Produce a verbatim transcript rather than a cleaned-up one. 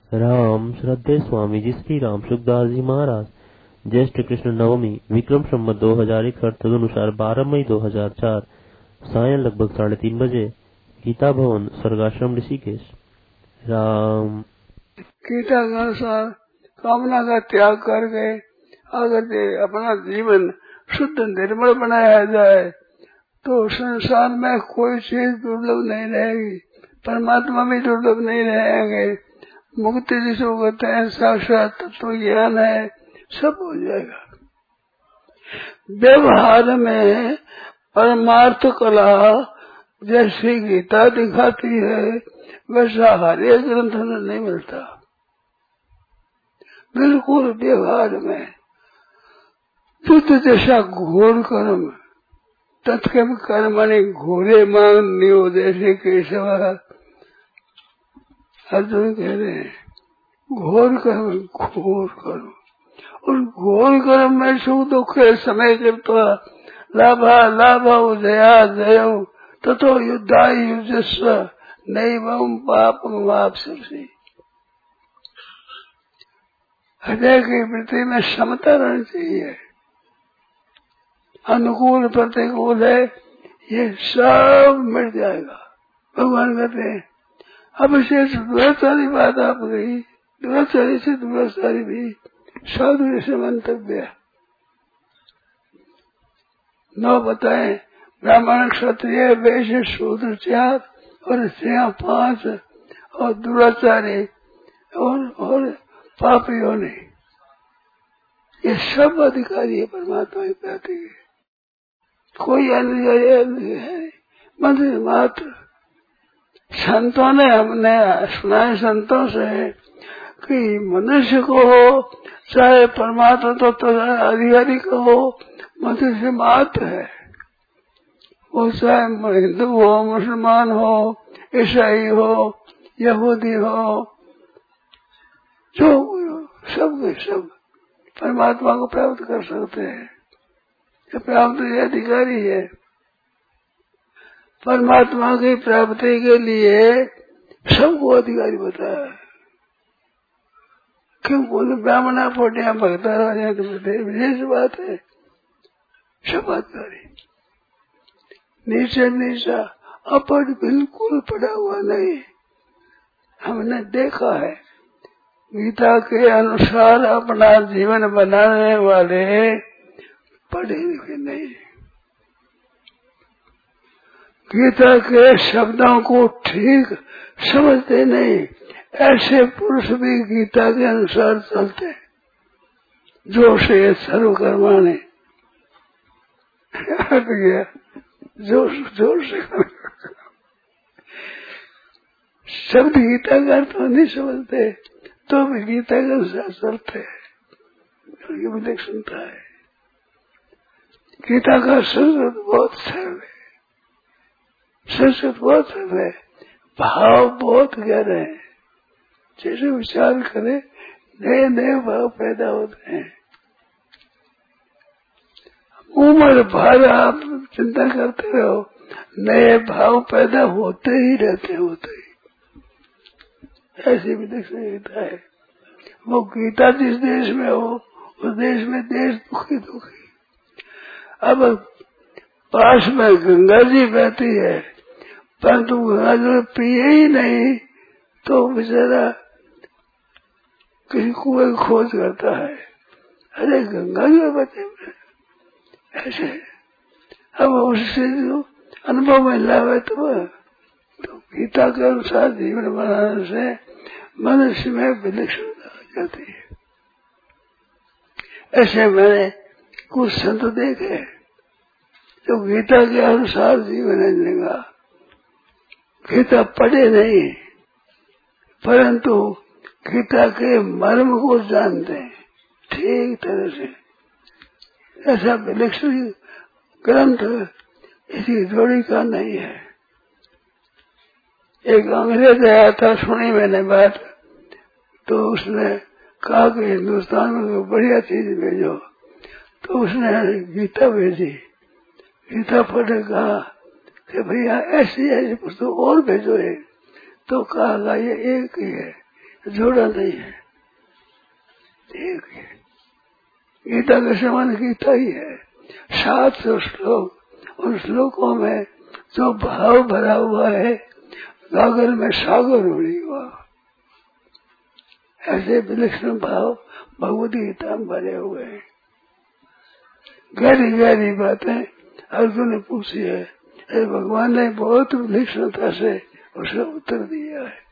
राम श्रद्धेय स्वामी जी श्री राम सुखदास जी महाराज। ज्येष्ठ कृष्ण नवमी विक्रम संवत दो हजार इकसठ तदनुसार बारह मई दो हजार चार सायं लगभग साढ़े तीन बजे गीता भवन स्वर्गाश्रम ऋषिकेश। राम गीता के अनुसार कामना का त्याग करके अगर अपना जीवन शुद्ध निर्मल बनाया जाए तो संसार में कोई चीज दुर्लभ नहीं रहेगी, परमात्मा भी दुर्लभ नहीं रहेंगे। मुक्ति जिसको कहते हैं साक्षात तत्व ज्ञान है, सब हो जाएगा। व्यवहार में परमार्थ कला जैसी गीता दिखाती है वैसा हर एक ग्रंथ में नहीं मिलता। बिल्कुल व्यवहार में शुद्ध जैसा घोर कर्म तत्कर्म कर्मणि घोरे मांग नियो जैसे केशव अर्जुन कह रहे हैं घोर कर्म घोर कर्म और घोर कर्म में सुख दुख समय कृत्वा लाभा लाभ जया जय तथो युद्धा युजस्व नैवं पापम वाप्स्यसि। हृदय की वृत्ति में समता रहनी चाहिए। अनुकूल प्रतिकूल है ये सब मिट जाएगा। भगवान कहते हैं अब इसे दुराचारी बात आप गई, दुराचारी से दुराचारी भी साधु से मंतव्य नौ बताए। ब्राह्मण क्षत्रिय वैश्य शूद्र चार और स्त्रियां पांच और दुराचारी और और पापियों ने ये सब अधिकारी है परमात्मा की प्राप्ति के। कोई अनुयायी नहीं है, मंदिर मात्र। संतों ने हमने सुना है संतों से कि मनुष्य को चाहे परमात्मा तो, तो अधिकारी को हो मनुष्य मात्र है। वो चाहे हिंदू हो मुसलमान हो ईसाई हो यहूदी हो जो सब के सब परमात्मा को प्राप्त कर सकते हैं। ये प्राप्त अधिकारी है। परमात्मा की प्राप्ति के लिए सबको अधिकारी बताया। क्यों बोले ब्राह्मणा पोटिया भगता राजा तो विशेष बात है। सब अधिकारी नीचे नीचा अपढ़ बिल्कुल पड़ा हुआ नहीं। हमने देखा है गीता के अनुसार अपना जीवन बनाने वाले पढ़े लिखे नहीं, गीता के शब्दों को ठीक समझते नहीं। ऐसे पुरुष भी गीता के अनुसार चलते जो से सर्वकर्माणि हट गया जोर जोर से शब्द गीता का अर्थ नहीं समझते तो भी गीता के अनुसार चलते हैं। ये भी सुनता है गीता का संस्कृत बहुत सरल है, संस्कृत बहुत सरल है, भाव बहुत गहरे हैं। जैसे विचार करे नए नए भाव पैदा होते हैं। उम्र भर आप चिंता करते रहो नए भाव पैदा होते ही रहते होते ही। ऐसी भी देख सकता है वो गीता जिस देश में हो उस देश में देश दुखी दुखी। अब पास में गंगा जी बहती है परंतु गंगा जी पिए ही नहीं तो बेचारा किसी कुएं की खोज करता है। अरे गंगा जी बहते हुए ऐसे अब उससे जो अनुभव में लावे तो, तो गीता के अनुसार जीवन बनाने से मनुष्य में विलक्षणता आ जाती है। ऐसे मैंने कुछ संत देखे जो गीता के अनुसार जीवन जिएगा, गीता पढ़े नहीं परंतु गीता के मर्म को जानते हैं ठीक तरह से। ऐसा विलक्षण ग्रंथ इसी जोड़ी का नहीं है। एक अंग्रेज आया था, सुनी मैंने बात, तो उसने कहा कि हिंदुस्तान में तो बढ़िया चीज भेजो, तो उसने गीता भेजी। गीता पढ़े कहा कि भैया ऐसी ऐसी पुस्तक और भेजो एक, तो कहा ये एक ही है जोड़ा नहीं है। ठीक है, गीता का समान गीता ही है। सात सौ श्लोक, उन श्लोकों में जो भाव भरा हुआ है गागर में सागर उड़ी हुआ, ऐसे विलक्षण भाव भगवद गीता में भरे हुए हैं। गहरी गहरी बातें अर्जुन ने पूछी है, भगवान ने बहुत विलक्षणता से उसका उत्तर दिया है।